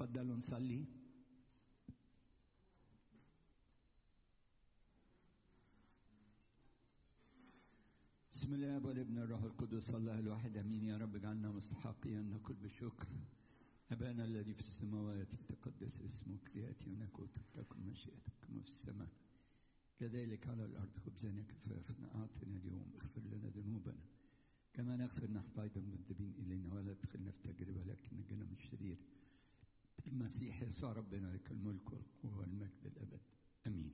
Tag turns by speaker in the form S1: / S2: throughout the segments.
S1: تفضلوا نصلي. بسم الله والابن الروح القدس الله الواحد امين. يا رب اجعلنا مستحقين ان نقول بشكر. ابانا الذي في السماوات يتقدس اسمك، لياتي ملكوتك، تكن مشيئتك كما في السماء كذلك على الارض. خبزنا كفافنا اعطنا اليوم، اغفر لنا ذنوبنا كما نغفر نحن ايضا المذنبين الينا، ولا تدخلنا في تجربه لكن نجنا من الشرير. المسيح يسوع ربنا لك الملك والقوه والمجد الابد امين.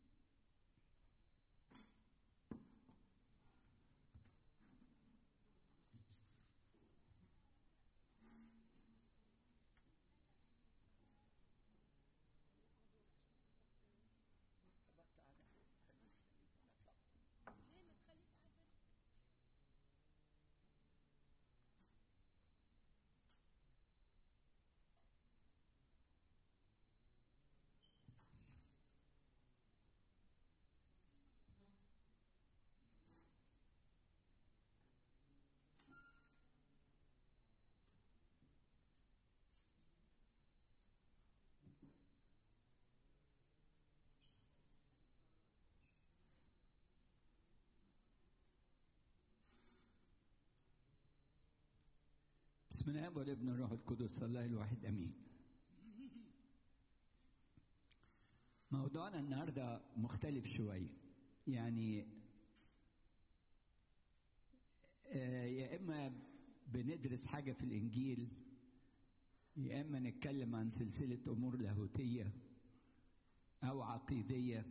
S1: بسم الله والابن الروح القدس الله الواحد امين. موضوعنا النهارده مختلف شويه، يعني يا اما بندرس حاجه في الانجيل، يا اما نتكلم عن سلسله امور لاهوتيه او عقيديه،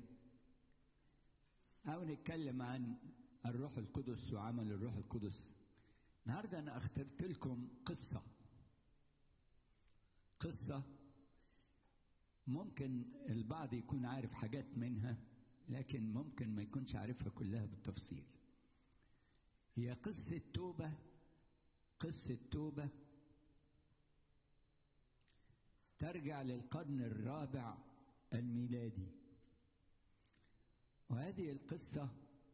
S1: او نتكلم عن الروح القدس وعمل الروح القدس. النهارده انا اخترت لكم قصه ممكن البعض يكون عارف حاجات منها، لكن ممكن ما يكونش عارفها كلها بالتفصيل. هي قصه توبه ترجع للقرن الرابع الميلادي. وهذه القصه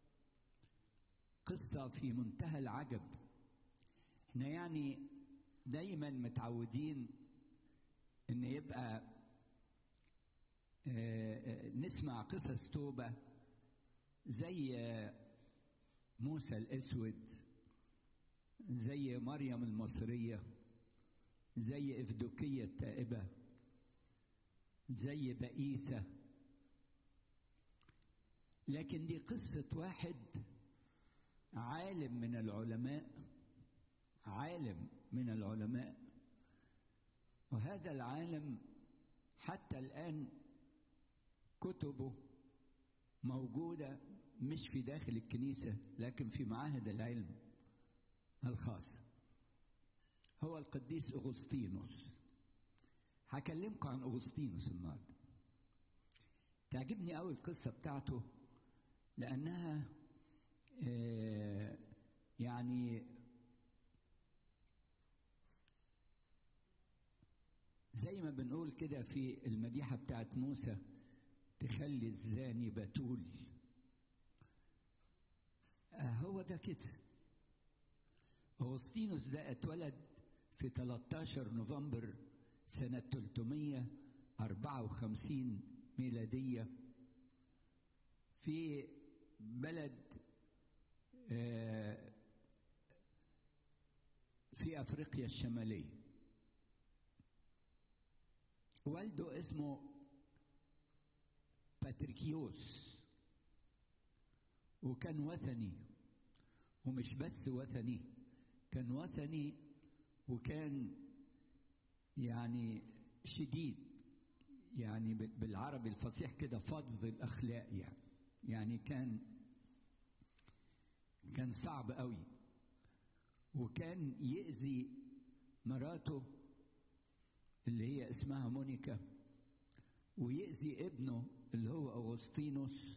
S1: قصه في منتهى العجب. احنا يعني دايما متعودين ان يبقى نسمع قصص توبة زي موسى الاسود، زي مريم المصرية، زي افدوكية التائبة، زي بئيسة. لكن دي قصة واحد عالم من العلماء، وهذا العالم حتى الآن كتبه موجودة مش في داخل الكنيسة لكن في معاهد العلم الخاص. هو القديس أغسطينوس. هكلمكم عن أغسطينوس النهارده. تعجبني أوي القصة بتاعته لأنها يعني زي ما بنقول كده في المديحة بتاعت موسى، تخلي الزاني بتول. هو ده كده. أغسطينوس ده اتولد في 13 نوفمبر سنة 354 ميلادية في بلد في أفريقيا الشمالية. والده اسمه باتريكيوس، وكان وثني، ومش بس وثني، كان وثني وكان يعني شديد، يعني بالعربي الفصيح كده فظ الأخلاق، يعني كان صعب قوي، وكان يأذي مراته اللي هي اسمها مونيكا، ويأذي ابنه اللي هو أغسطينوس،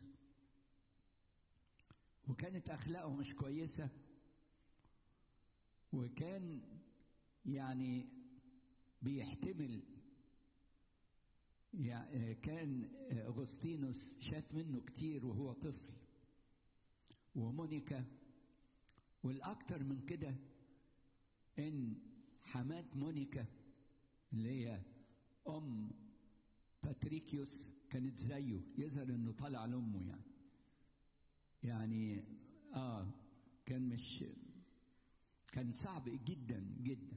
S1: وكانت أخلاقه مش كويسة. وكان يعني بيحتمل، يعني كان أغسطينوس شاف منه كتير وهو طفل، ومونيكا. والأكتر من كده إن حماة مونيكا اللي هي أم باتريكيوس كانت زيه، يظهر إنه طالع لأمه يعني كان صعب جدا جدا.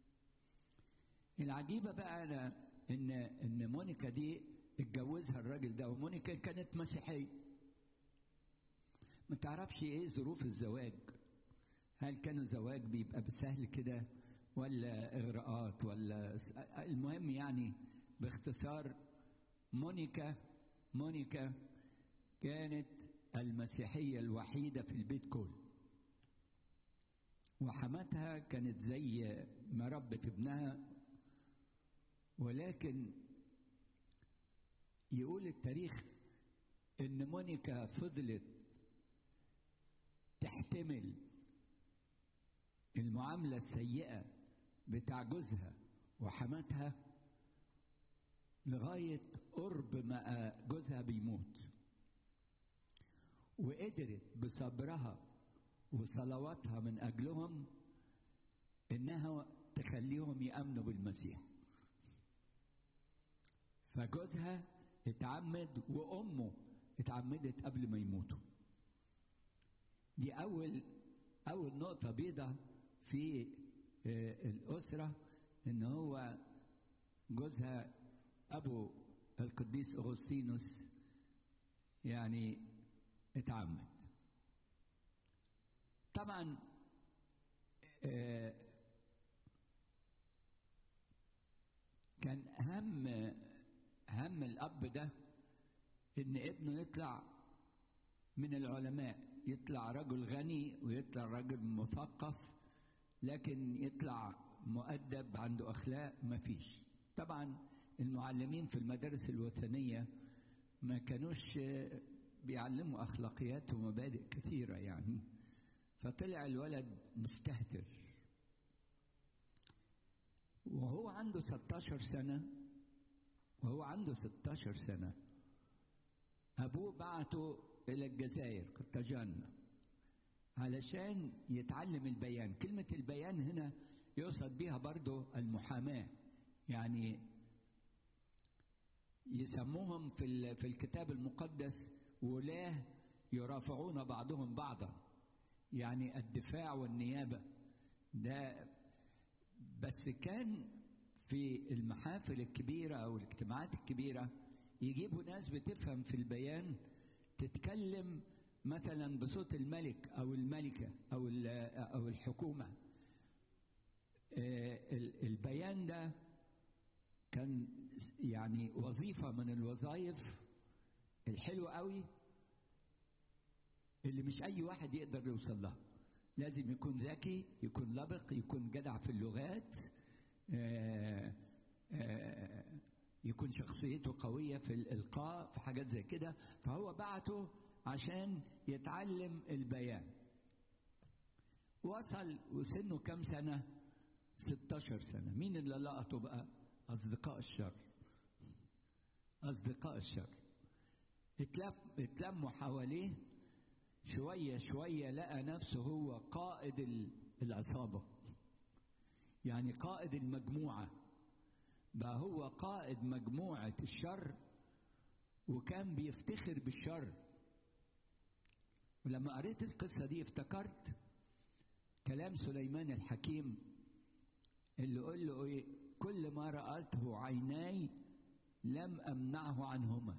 S1: العجيبة بقى أنا إن مونيكا دي اتجوزها الراجل ده، ومونيكا كانت مسيحية. ما تعرفش ايه ظروف الزواج، هل كانوا زواج بيبقى بسهل كده ولا اغراءات ولا المهم يعني باختصار مونيكا كانت المسيحية الوحيدة في البيت كله، وحماتها كانت زي ما ربت ابنها. ولكن يقول التاريخ ان مونيكا فضلت تحتمل المعاملة السيئة بتاع جوزها وحماتها لغاية قرب ما جوزها بيموت، وقدرت بصبرها وصلواتها من أجلهم إنها تخليهم يأمنوا بالمسيح. فجوزها اتعمد وأمه اتعمدت قبل ما يموتوا. دي أول نقطة بيضة في الأسرة، إن هو جوزها أبو القديس أغسطينوس يعني اتعمد. طبعا كان هم الأب ده إن ابنه يطلع من العلماء، يطلع رجل غني ويطلع رجل مثقف، لكن يطلع مؤدب عنده أخلاق مفيش. طبعا المعلمين في المدارس الوثنية ما كانوش بيعلموا أخلاقيات ومبادئ كثيرة يعني، فطلع الولد مستهتر. وهو عنده 16 سنة أبوه بعته إلى الجزائر قرطاجنة علشان يتعلم البيان. كلمة البيان هنا يقصد بها برضو المحاماة، يعني يسموهم في الكتاب المقدس ولاة يرافعون بعضهم بعضا، يعني الدفاع والنيابة ده. بس كان في المحافل الكبيرة أو الاجتماعات الكبيرة يجيبوا ناس بتفهم في البيان تتكلم مثلا بصوت الملك أو الملكة أو الحكومة. البيان ده كان يعني وظيفة من الوظائف الحلوة قوي اللي مش أي واحد يقدر يوصل لها. لازم يكون ذكي، يكون لبق، يكون جدع في اللغات، يكون شخصيته قوية في الإلقاء، في حاجات زي كده. فهو بعته عشان يتعلم البيان. وصل وسنه كم سنة؟ 16 سنة. مين اللي لقطه بقى؟ أصدقاء الشر اتلموا حواليه. شوية شوية لقى نفسه هو قائد العصابة، يعني قائد المجموعة. بقى هو قائد مجموعة الشر، وكان بيفتخر بالشر. ولما قريت القصة دي افتكرت كلام سليمان الحكيم اللي قال له ايه: كل ما رأته عيناي لم أمنعه عنهما.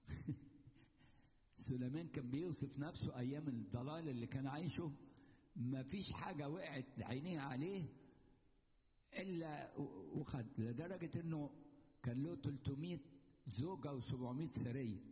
S1: سليمان كان بيوصف نفسه أيام الضلال اللي كان عايشه، ما فيش حاجة وقعت عينيه عليه إلا وخد، لدرجة إنه كان له 300 زوجة و700 سرية.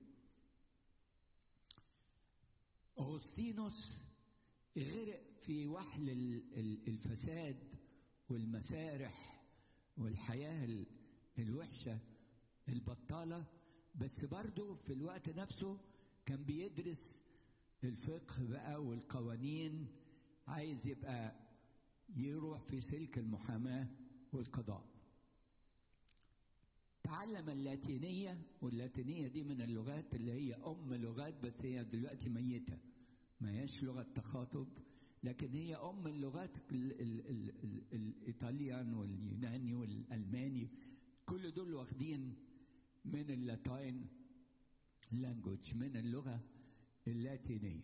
S1: أغسطينوس غرق في وحل الفساد والمسارح والحياة الوحشة البطالة، بس برضه في الوقت نفسه كان بيدرس الفقه بقى والقوانين، عايز يبقى يروح في سلك المحاماة والقضاء. تعلم اللاتينية، واللاتينية دي من اللغات اللي هي أم لغات، بس هي دلوقتي ميتة، ما هيش لغة تخاطب، لكن هي أم اللغات. الإيطاليان واليوناني والألماني كل دول واخدين من اللاتين لانجوج، من اللغة اللاتينية.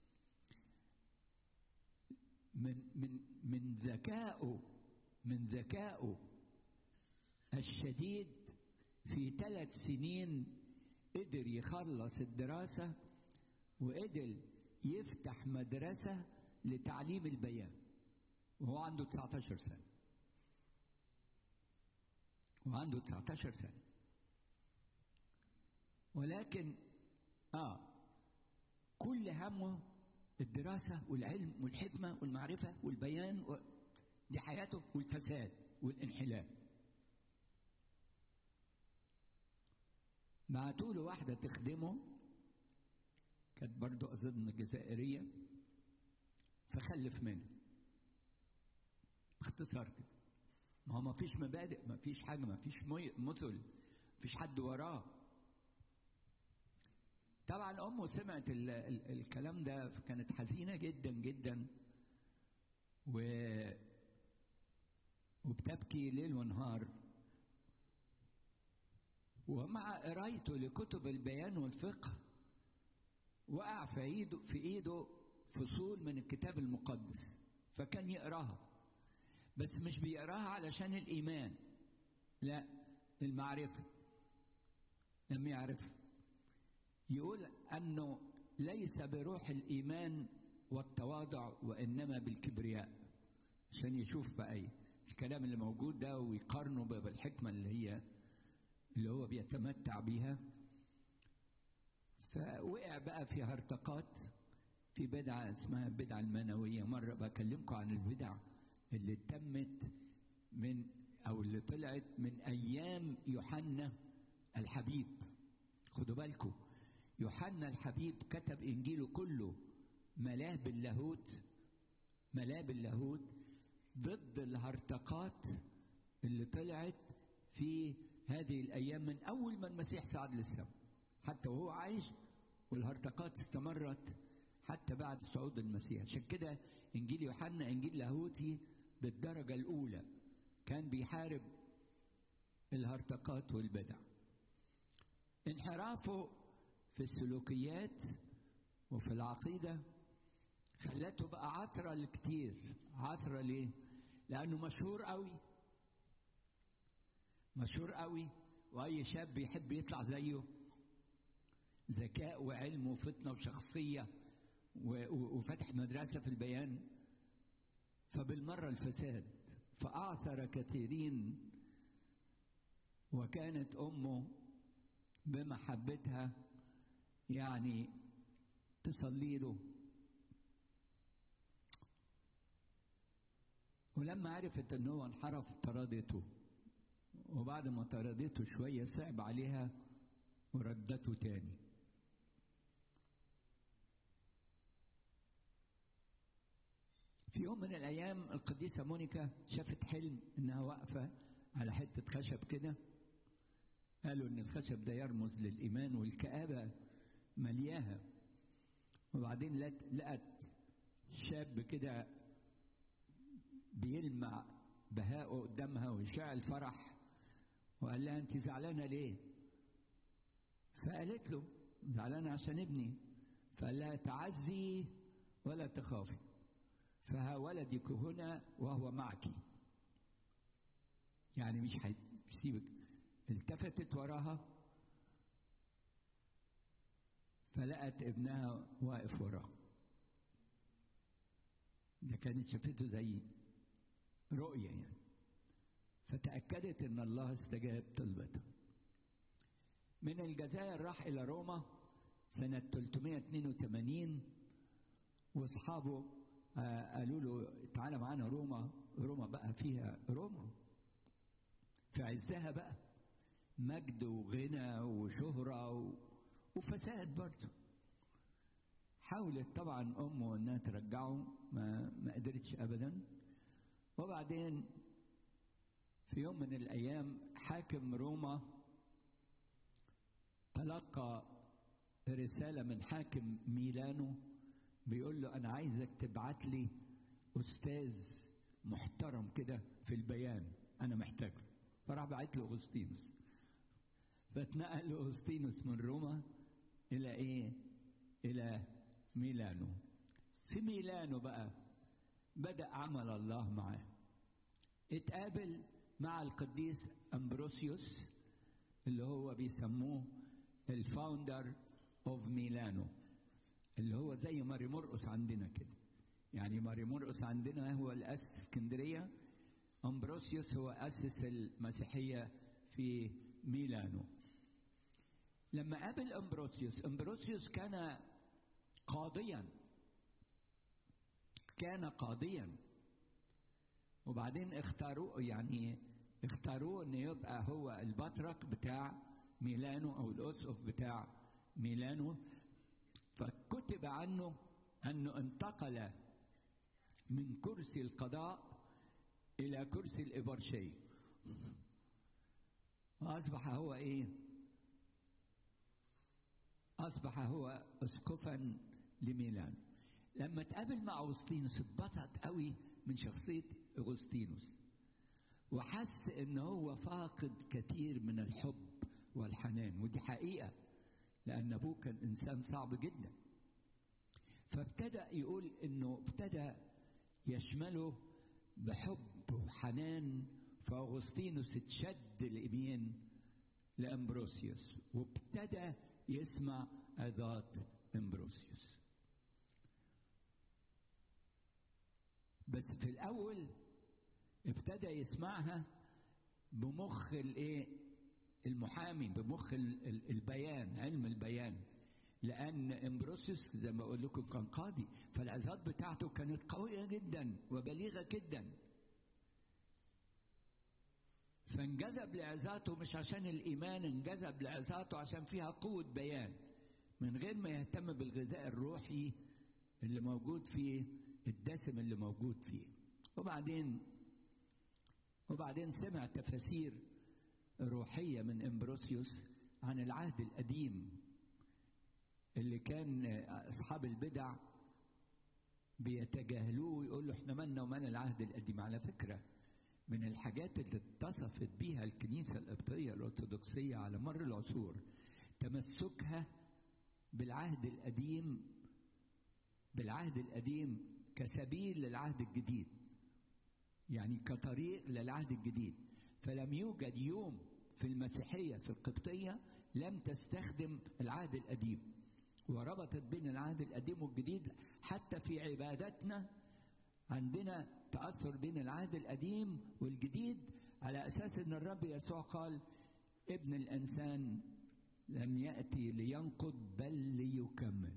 S1: من ذكائه الشديد في 3 سنين قدر يخلص الدراسة وقدر يفتح مدرسة لتعليم البيان وهو عنده 19 سنة. ولكن كل همه الدراسة والعلم والحكمة والمعرفة والبيان دي حياته، والفساد والانحلال. بعتوا له واحدة تخدمه، كانت برضو أظن جزائرية، فخلف منها. باختصار كده، ما فيش مبادئ، ما فيش حاجة، ما فيش مثل، ما فيش حد وراه. طبعا أمه سمعت الكلام ده فكانت حزينة جدا جدا وبتبكي ليل ونهار. ومع قرايته لكتب البيان والفقه وقع في ايده فصول من الكتاب المقدس، فكان يقراها، بس مش بيقراها علشان الإيمان، لا، المعرفة. لم يعرف، يقول أنه ليس بروح الإيمان والتواضع وإنما بالكبرياء، عشان يشوف بقى الكلام اللي موجود ده ويقارنه بالحكمة اللي هو بيتمتع بيها. فوقع بقى في هرطقات، في بدعة اسمها البدعة المنوية. مرة بكلمكم عن البدع اللي تمت اللي طلعت من أيام يوحنا الحبيب. خدوا بالكم، يوحنا الحبيب كتب إنجيله كله ملاه باللاهوت ضد الهرطقات اللي طلعت في هذه الأيام من أول ما المسيح صعد للسماء حتى وهو عايش، والهرطقات استمرت حتى بعد صعود المسيح. عشان كده إنجيل يوحنا إنجيل لاهوتي بالدرجة الأولى، كان بيحارب الهرطقات والبدع. انحرافه في السلوكيات وفي العقيدة خلته بقى عثرة لكتير. عثرة ليه؟ لأنه مشهور قوي، وأي شاب يحب يطلع زيه، ذكاء وعلم وفتنة وشخصية وفتح مدرسة في البيان، فبالمرة الفساد، فأعثر كثيرين. وكانت أمه بمحبتها يعني تصلي له، ولما عرفت ان هو انحرف طردته، وبعد ما طردته شوية صعب عليها وردته تاني. في يوم من الأيام القديسة مونيكا شافت حلم إنها واقفة على حتة خشب كده، قالوا إن الخشب ده يرمز للإيمان، والكآبة ملياها. وبعدين لقت شاب كده بيلمع بهاءه قدامها ويشعل فرح، وقال لها أنت زعلانة ليه؟ فقالت له زعلانة عشان ابني. فقال لها تعزي ولا تخافي، فها ولدك هنا وهو معك. يعني مش هيسيبك. التفتت وراها فلقت ابنها واقف وراها. ده كانت شافته زي رؤية يعني. فتأكدت ان الله استجاب طلبتها. من الجزائر راح الى روما سنة 382، واصحابه قالوا له تعالى معانا روما بقى فيها روما في عزها بقى، مجد وغنى وشهرة وفساد برضه. حاولت طبعا امه انها ترجعه، ما قدرتش ابدا. وبعدين في يوم من الايام حاكم روما تلقى رسالة من حاكم ميلانو بيقول له أنا عايزك تبعت لي أستاذ محترم كده في البيان، أنا محتاجه. فراح بعت له أغسطينوس. فاتنقل أغسطينوس من روما إلى إيه؟ إلى ميلانو. في ميلانو بقى بدأ عمل الله معاه. اتقابل مع القديس أمبروسيوس اللي هو بيسموه الفاوندر اوف ميلانو، اللي هو زي ماري مرقس عندنا كده. يعني ماري مرقس عندنا هو اللي أسس اسكندرية، أمبروسيوس هو أسس المسيحية في ميلانو. لما قابل أمبروسيوس كان قاضيا، وبعدين اختاروه انه يبقى هو البطرك بتاع ميلانو او الاسقف بتاع ميلانو. فكتب عنه انه انتقل من كرسي القضاء الى كرسي الإبرشية، واصبح هو ايه؟ اصبح هو اسقفا لميلان. لما تقابل مع أغسطينوس اتبسط قوي من شخصية أغسطينوس، وحس ان هو فاقد كثير من الحب والحنان، ودي حقيقة لأن أبوه كان إنسان صعب جدا. فابتدأ يقول إنه ابتدى يشمله بحب وحنان، فأغسطينوس اتشد اليمين لأمبروسيوس وابتدى يسمع عظات أمبروسيوس. بس في الأول ابتدى يسمعها بمخ المحامي، بمخ البيان، علم البيان، لأن أمبروسيوس زي ما أقول لكم كان قاضي، فالعظات بتاعته كانت قوية جدا وبليغة جدا. فانجذب لعظاته مش عشان الإيمان، انجذب لعظاته عشان فيها قوة بيان، من غير ما يهتم بالغذاء الروحي اللي موجود فيه، الدسم اللي موجود فيه. وبعدين سمع تفاسير روحية من أمبروسيوس عن العهد القديم اللي كان أصحاب البدع بيتجاهلوه ويقولوا احنا مالنا ومال العهد القديم. على فكرة من الحاجات اللي اتصفت بيها الكنيسة القبطية الأرثوذكسية على مر العصور تمسكها بالعهد القديم كسبيل للعهد الجديد، يعني كطريق للعهد الجديد. فلم يوجد يوم في المسيحية في القبطية لم تستخدم العهد القديم، وربطت بين العهد القديم والجديد. حتى في عبادتنا عندنا تأثر بين العهد القديم والجديد، على أساس أن الرب يسوع قال ابن الإنسان لم يأتي لينقض بل ليكمل.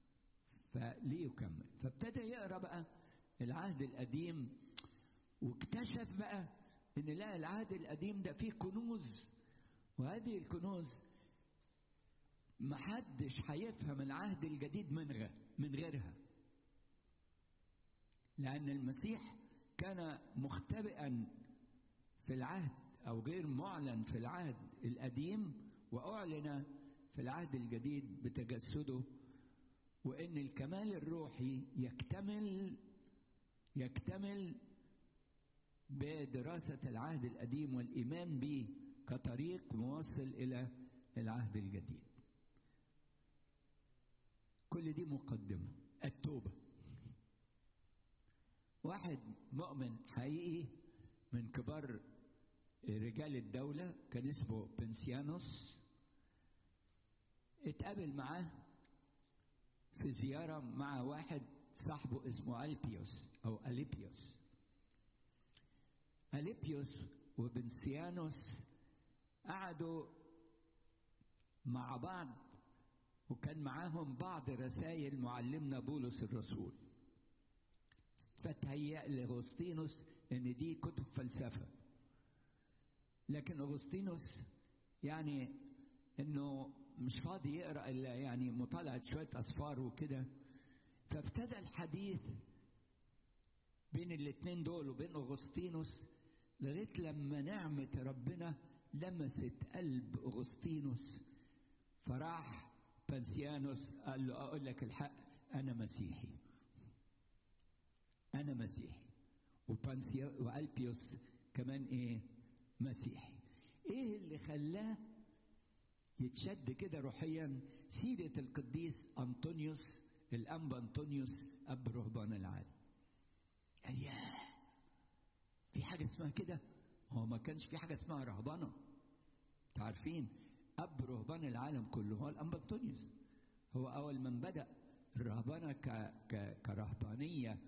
S1: فابتدى يقرأ بقى العهد القديم، واكتشف بقى ان لا، العهد القديم ده فيه كنوز، وهذه الكنوز محدش هيفهم العهد الجديد من غيرها، لأن المسيح كان مختبئا في العهد أو غير معلن في العهد القديم، وأعلن في العهد الجديد بتجسده، وإن الكمال الروحي يكتمل بدراسة العهد القديم والإيمان به كطريق موصل إلى العهد الجديد. كل دي مقدمة. التوبة. واحد مؤمن حقيقي من كبار رجال الدولة كان اسمه بنسيانوس، اتقابل معاه في زيارة مع واحد صاحبه اسمه أليبيوس وبنسيانوس قعدوا مع بعض، وكان معاهم بعض رسائل معلمنا بولس الرسول. فتهيأ لأغسطينوس ان دي كتب فلسفة، لكن أغسطينوس يعني انه مش فاضي يقرأ الا يعني مطالعة شوية أسفار وكده. فابتدى الحديث بين الاتنين دول وبين أغسطينوس، لغاية لما نعمة ربنا لمست قلب أغسطينوس، فراح بنسيانوس قال له أقول لك الحق، أنا مسيحي. وألبيوس كمان مسيحي. إيه اللي خلاه يتشد كده روحيا سيرة القديس أنطونيوس، الأنبا أنطونيوس أب رهبان العالم. قال ياه، في حاجة اسمها كده؟ هو ما كانش في حاجة اسمها رهبانة. تعرفين أب رهبان العالم كله هو الأنبا أنطونيوس. هو أول من بدأ الرهبانة كرهبانية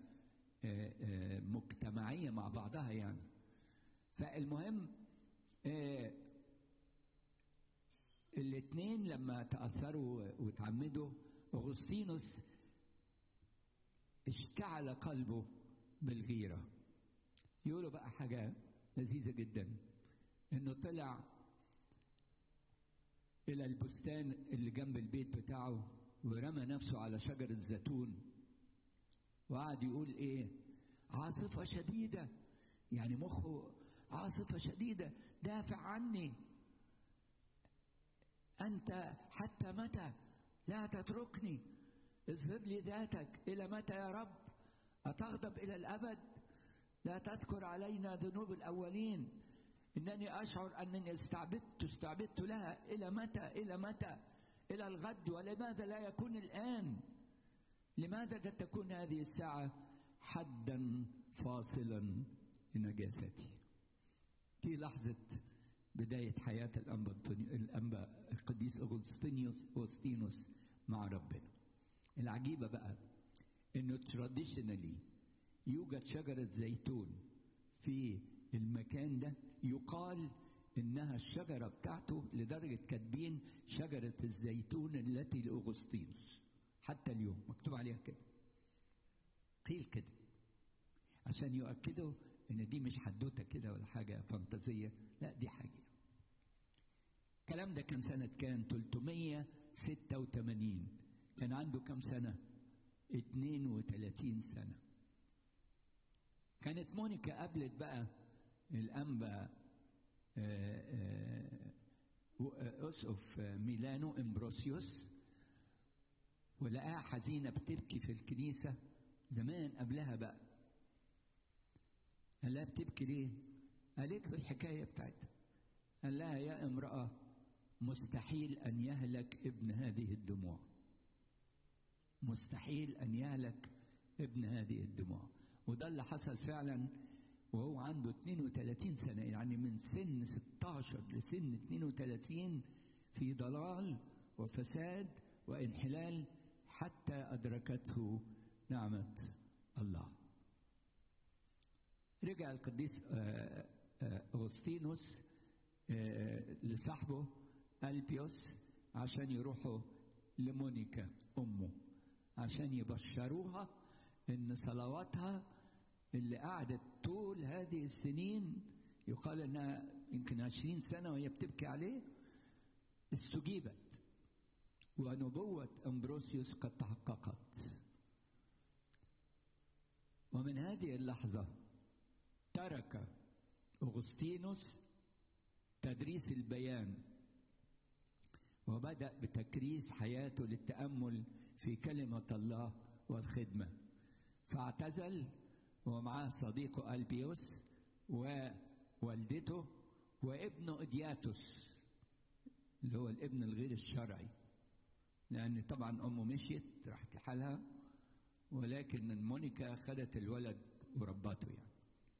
S1: مجتمعية مع بعضها يعني. فالمهم الاثنين لما تأثروا وتعمدوا، أغسطينوس اشتعل قلبه بالغيرة. يقولوا بقى حاجة لذيذة جدا، انه طلع الى البستان اللي جنب البيت بتاعه ورمى نفسه على شجرة زيتون، وقعد يقول ايه؟ عاصفة شديدة، يعني مخه عاصفة شديدة، دافع عني، أنت حتى متى؟ لا تتركني، اظهر لي ذاتك، إلى متى يا رب؟ أتغضب إلى الأبد؟ لا تذكر علينا ذنوب الأولين، إنني أشعر أنني استعبدت لها، إلى متى؟ إلى متى؟ إلى الغد، ولماذا لا يكون الآن؟ لماذا تكون هذه الساعة حدا فاصلا لنجاستي؟ في لحظة بداية حياة الأنبا القديس أغسطينوس مع ربنا. العجيبة بقى إنه تراديشنالي يوجد شجرة زيتون في المكان ده، يقال إنها الشجرة بتاعته، لدرجة كاتبين شجرة الزيتون التي لأغسطينوس حتى اليوم مكتوب عليها كده، قيل كده، عشان يؤكدوا إن دي مش حدوتة كده ولا حاجة فانتازية، لا دي حاجة. الكلام ده كان سنة كان 386. كان عنده كم سنة؟ 32 سنة. كانت مونيكا قابلت بقى الأنبا أسقف ميلانو إمبروسيوس، ولقاها حزينة بتبكي في الكنيسة زمان قبلها بقى. قال لها بتبكي ليه؟ قالت له الحكاية بتاعتها. قال لها يا امرأة، مستحيل أن يهلك ابن هذه الدموع، مستحيل أن يهلك ابن هذه الدموع. وده اللي حصل فعلا وهو عنده 32 سنة، يعني من سن 16 لسن 32 في ضلال وفساد وانحلال حتى أدركته نعمة الله. رجع القديس أغسطينوس لصاحبه ألبيوس عشان يروحوا لمونيكا أمه عشان يبشروها إن صلواتها اللي قعدت طول هذه السنين، يقال إنها يمكن 20 سنة وهي بتبكي عليه، استجيبت، ونبوة أمبروسيوس قد تحققت. ومن هذه اللحظة ترك أغسطينوس تدريس البيان وبدأ بتكريس حياته للتأمل في كلمة الله والخدمة، فاعتزل ومعاه صديقه ألبيوس ووالدته وابنه إدياتوس اللي هو الابن الغير الشرعي، لأن طبعا أمه مشيت راحت لحالها، ولكن مونيكا خدت الولد وربته يعني.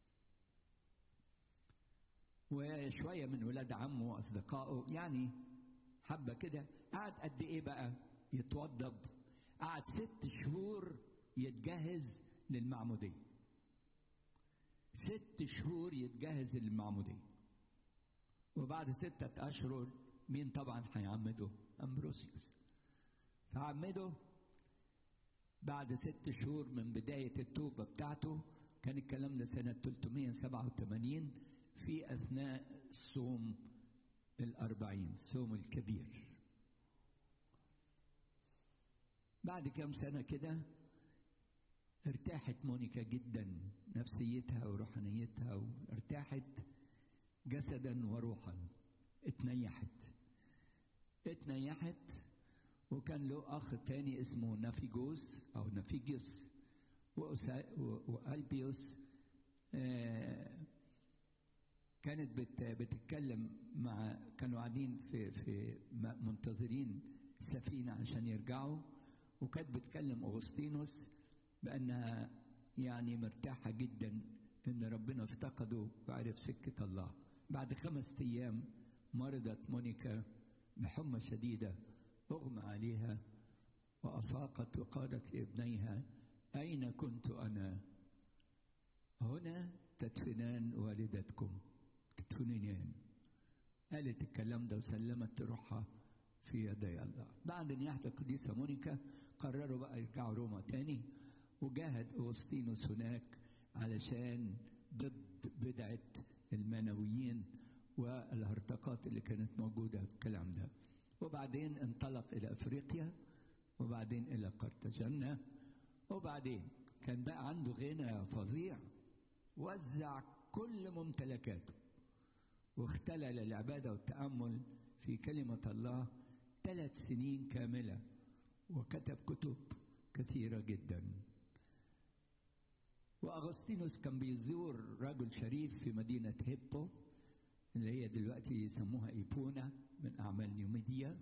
S1: وشوية من ولاد عمه وأصدقائه يعني حبة كده. قعد قد إيه بقى يتوضب؟ قعد 6 شهور يتجهز للمعمودية، 6 شهور يتجهز للمعمودية. وبعد 6 أشهر مين طبعا هيعمده؟ أمبروسيوس. فعمده بعد 6 شهور من بداية التوبة بتاعته. كان الكلام ده سنة 387 في أثناء الصوم 40، الصوم الكبير. بعد كام سنة كده ارتاحت مونيكا جدا، نفسيتها وروحانيتها، وارتاحت جسدا وروحا، اتنيحت. وكان له أخ تاني اسمه نافيجوس أو نافيجيوس وألبيوس. كانت بتتكلم مع، كانوا قاعدين في منتظرين سفينة عشان يرجعوا، وكانت بتكلم أغسطينوس بأنها يعني مرتاحة جدا إن ربنا افتقده وعرف سكة الله. بعد 5 أيام مرضت مونيكا بحمى شديدة، أغمى عليها وأفاقت وقالت لابنيها: أين كنت أنا؟ هنا تدفنان والدتكم. تدفنين. قالت الكلام ده وسلمت روحها في يدي الله. بعد نياحة القديسة مونيكا قرروا بقى يرجعوا روما تاني، وجاهد أغسطينوس هناك علشان ضد بدعة المانويين والهرطقات اللي كانت موجودة في الكلام ده. وبعدين انطلق إلى أفريقيا، وبعدين إلى قرطاجنة، وبعدين كان بقى عنده غنى فظيع، وزع كل ممتلكاته واختلل العبادة والتأمل في كلمة الله 3 سنين كاملة، وكتب كتب كثيرة جدا. وأغسطينوس كان بيزور رجل شريف في مدينة هيبو اللي هي دلوقتي يسموها إيبونا من أعمال نيوميديا.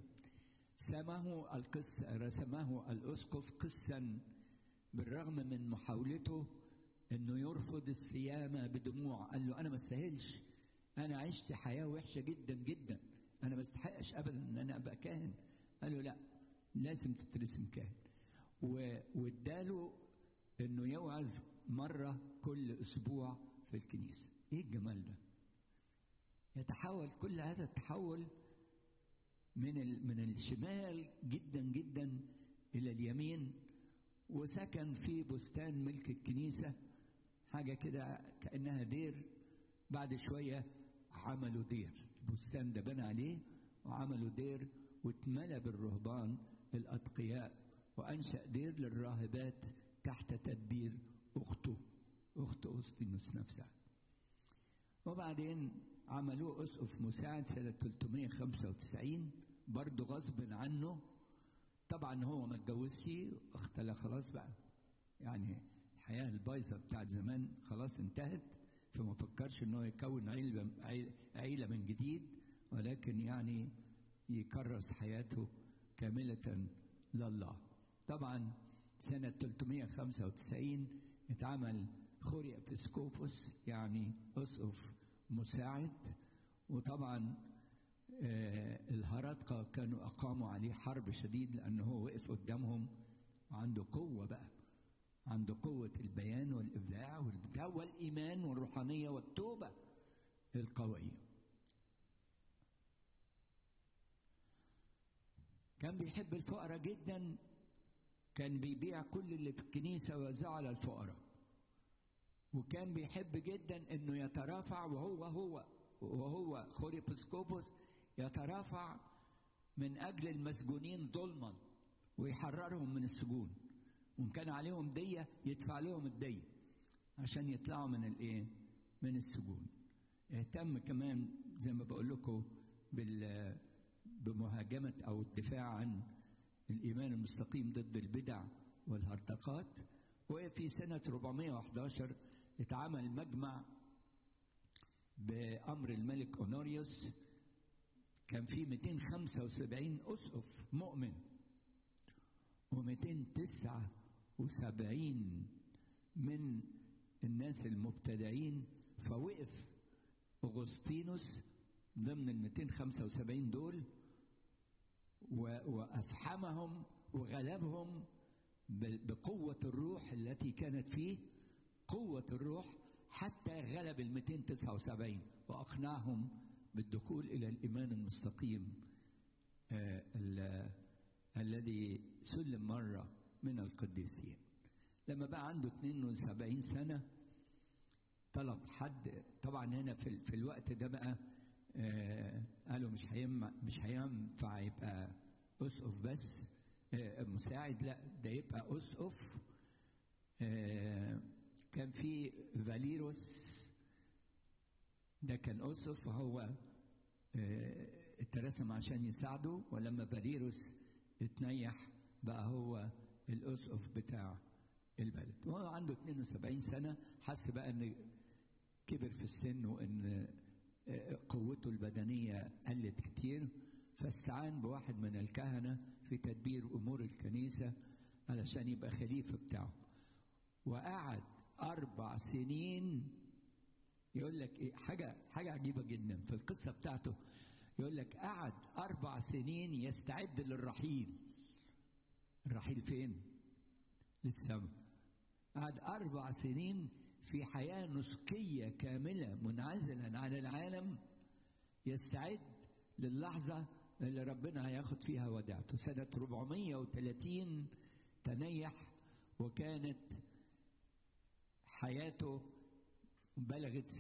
S1: رسمه الأسقف قسا، بالرغم من محاولته إنه يرفض الصيام بدموع. قال له: أنا ما استاهلش، أنا عشت حياة وحشة جدا جدا، أنا ما استحقش أبدا إن أنا أبقى كاهن. قال له: لا، لازم تترسم كاهن. واداله إنه يوعظ مرة كل أسبوع في الكنيسة. إيه الجمال ده؟ يتحول كل هذا التحول من الشمال جدا جدا إلى اليمين، وسكن في بستان ملك الكنيسة، حاجة كده كأنها دير. بعد شوية عملوا دير، البستان ده بنى عليه وعملوا دير، واتملى بالرهبان الأتقياء، وأنشأ دير للراهبات تحت تدبير أخت أغسطينوس نفسها. وبعدين عملوه أسقف مساعد سنة 395 برضه غصب عنه. طبعا هو ما اتجوزش، اختلى خلاص بقى، يعني الحياة البايظة بتاعت زمان خلاص انتهت، فما فكرش انه يكون عيلة من جديد، ولكن يعني يكرس حياته كاملة لله. طبعا سنة 395 اتعمل خوري ابيسكوبوس، يعني أسقف مساعد. وطبعا الهرطقة كانوا أقاموا عليه حرب شديد، لأنه هو وقف قدامهم وعنده قوة بقى، عنده قوة البيان والإبداع والإيمان والروحانية والتوبة القوية. كان بيحب الفقراء جدا، كان بيبيع كل اللي في الكنيسة ويوزعه على الفقراء. وكان بيحب جدا انه يترافع، وهو خوري ابيسكوبوس يترافع من اجل المسجونين ظلما ويحررهم من السجون، وان كان عليهم دية يدفع لهم الدية عشان يطلعوا من السجون. اهتم كمان زي ما بقول لكم بمهاجمة او الدفاع عن الايمان المستقيم ضد البدع والهرطقات. وفي سنة 411 اتعمل مجمع بأمر الملك أونوريوس، كان فيه 275 أسقف مؤمن و279 من الناس المبتدعين. فوقف أغسطينوس ضمن 275 دول وأفحمهم وغلبهم بقوة الروح التي كانت فيه، قوة الروح، حتى غلب 279 وأقنعهم بالدخول إلى الإيمان المستقيم الذي سلم مرة من القديسين. لما بقى عنده 72 سنة طلب حد، طبعا هنا في الوقت ده بقى قالوا مش هينفع يبقى أسقف بس مساعد، لا ده يبقى أسقف. كان في فاليروس ده كان أسقف، وهو اترسم عشان يساعده، ولما فاليروس اتنيح بقى هو الأسقف بتاع البلد. وهو عنده 72 سنة حس بقى ان كبر في السن، وان قوته البدنية قلت كتير، فاستعان بواحد من الكهنة في تدبير أمور الكنيسة علشان يبقى خليفة بتاعه. وقعد 4 سنين. يقول لك إيه، حاجة عجيبة جدا في القصة بتاعته. يقول لك قعد 4 سنين يستعد للرحيل. الرحيل فين؟ للسماء. قعد 4 سنين في حياة نسكية كاملة منعزلا عن العالم، يستعد للحظة اللي ربنا هياخد فيها وداعته. سنة 430 تنيح، وكانت حياته بلغت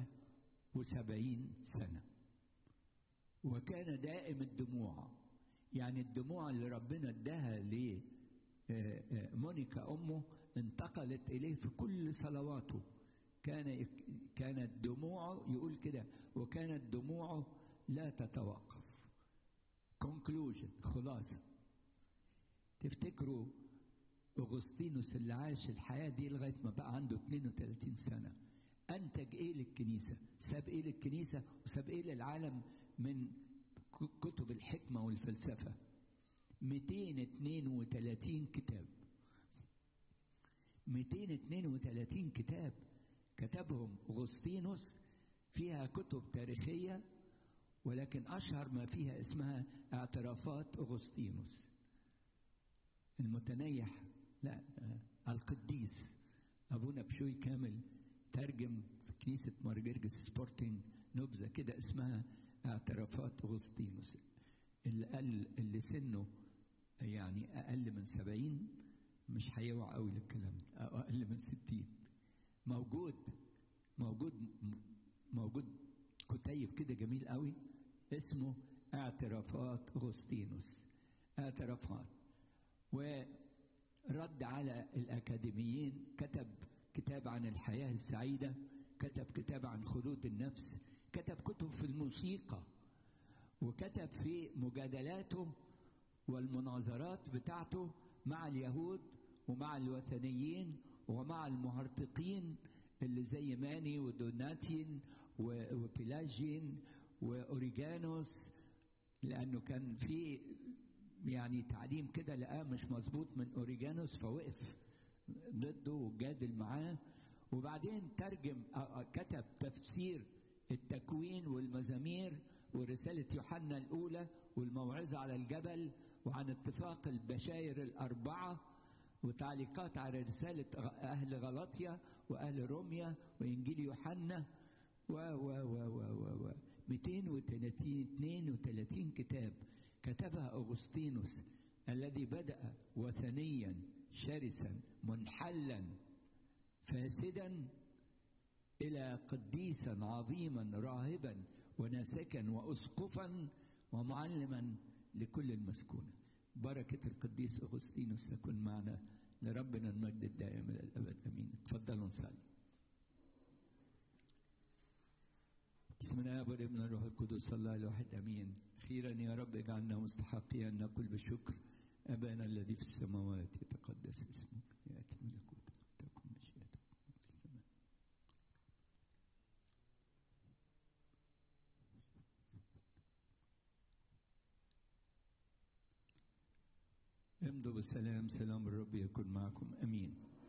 S1: 76 سنة، وكان دائم الدموع. يعني الدموع اللي ربنا اداها لمونيكا أمه انتقلت إليه في كل صلواته. كانت دموعه، يقول كده، وكانت دموعه لا تتوقف. conclusion، خلاصة. تفتكروا أغسطينوس اللي عاش الحياة دي لغاية ما بقى عنده 32 سنة أنتج إيه للكنيسة؟ ساب إيه للكنيسة وساب إيه للعالم من كتب الحكمة والفلسفة؟ 232 كتاب. 232 كتاب كتبهم أغسطينوس، فيها كتب تاريخية، ولكن أشهر ما فيها اسمها اعترافات أغسطينوس المتنيح. لا، القديس أبونا بشوي كامل ترجم في كنيسة مارجرجس سبورتنج نبذة كده اسمها اعترافات أغسطينوس. اللي سنه يعني أقل من 70 مش هيوعى قوي للكلام، أو أقل من 60. موجود كتيب كده جميل قوي اسمه اعترافات أغسطينوس. اعترافات. ورد على الأكاديميين، كتب كتاب عن الحياة السعيدة، كتب كتاب عن خلود النفس، كتب كتب في الموسيقى، وكتب في مجادلاته والمناظرات بتاعته مع اليهود ومع الوثنيين ومع المهرطقين اللي زي ماني ودوناتين وبيلاجين وأوريجانوس، لأنه كان في يعني تعليم كده لقاه مش مظبوط من أوريجانوس، فوقف ضده وجادل معاه. وبعدين ترجم، كتب تفسير التكوين والمزامير ورسالة يوحنا الأولى والموعظة على الجبل، وعن اتفاق البشاير الأربعة، وتعليقات على رسالة أهل غلاطيا وأهل روميا وإنجيل يوحنا 232 كتاب كتبها أغسطينوس، الذي بدأ وثنيا شرسا منحلا فاسدا إلى قديسا عظيما راهبا وناسكا وأسقفا ومعلما لكل المسكونة. بركة القديس أغسطينوس تكون معنا، لربنا المجد الدائم إلى الأبد. أمين. تفضلوا نصلي. بسم الله والابن والروح القدس الله الواحد امين. خيرا يا رب اجعلنا مستحقين ان نقول بشكر: ابانا الذي في السماوات يتقدس اسمك، ياتي ملكوتك، تكن مشيئتك في السماء. امضوا بالسلام، سلام الرب يكون معكم. امين.